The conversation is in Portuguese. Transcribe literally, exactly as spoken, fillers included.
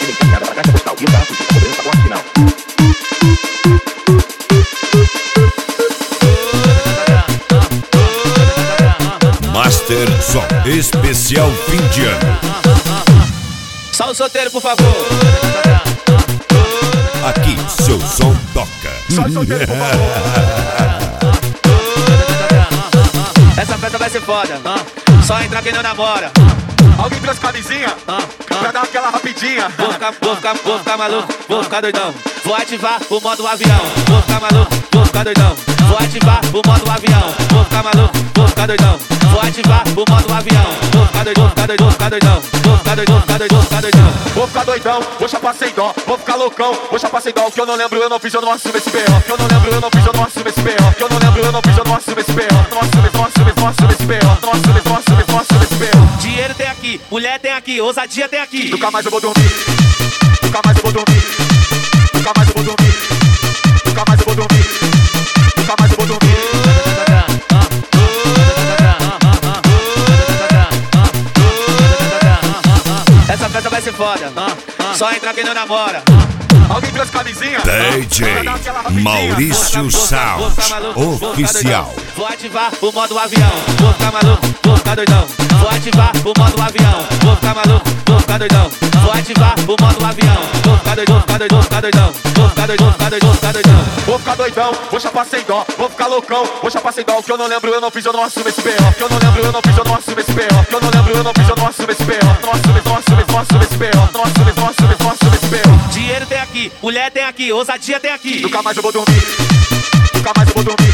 empenhada pra caixa postal e o gato de cobrança corte final. Master Som especial fim de ano. Só o solteiro, por favor. Aqui seu som toca. Só o solteiro, por favor. Essa festa vai ser foda. Só entra quem não namora. Alguém trouxe camisinha? Ah, Pra dar aquela rapidinha. Vou ficar, vou ficar, vou ficar maluco, vou ficar doidão. Vou ativar o modo avião. Vou ficar maluco, vou ficar doidão. Vou ativar o modo avião. Vou ficar maluco, vou ficar doidão. Vou ativar o modo avião. Vou ficar doidão, vou ficar doidão, vou ficar doidão. Vou ficar doidão, vou ficar doidão, vou ficar doidão. Vou ficar doidão, vou chapar sem dó. Vou ficar loucão, vou chapar sem dó. O que eu não lembro, eu não fiz, eu não assumo esse B O. O que eu não lembro, eu não fiz, eu não assumo esse B O. O que eu não lembro, eu não fiz, eu não assumo esse B O. Não assumo, não assumo, não assumo esse B O. Não assumo, não assumo, não assumo esse B O. Dinheiro tem aqui, mulher tem aqui, ousadia tem aqui. Nunca mais eu vou dormir. Nunca mais eu vou dormir. Nunca mais eu vou dormir. Nunca mais eu vou dormir. Nunca mais eu vou dormir. Essa festa vai ser foda. Só entra quem não namora. Alguém trouxe camisinha? D J Maurício Sound Oficial. Vou ativar o modo avião. Vou ficar maluco, vou ficar doidão. Vou ativar o modo avião. Vou ficar maluco, vou ficar doidão. Vou ativar o modo avião. Vou ficar doidão, vou ficar doidão, vou ficar doidão. Vou ficar doidão, vou ficar doidão, vou ficar doidão. Vou ficar doidão, vou chapar sem dó. Vou ficar loucão, vou chapar sem dó. O que eu não lembro, eu não fiz, eu não assumo esse B O. O que eu não lembro, eu não fiz, eu não assumo esse B O. O que eu não lembro, eu não fiz, eu não assumo esse B O. Não assumo, não assumo, não assumo esse B O. Não assumo, não assumo, não assumo esse B O. Dinheiro tem aqui, mulher tem aqui, ousadia tem aqui. Nunca mais eu vou dormir. Nunca mais eu vou dormir.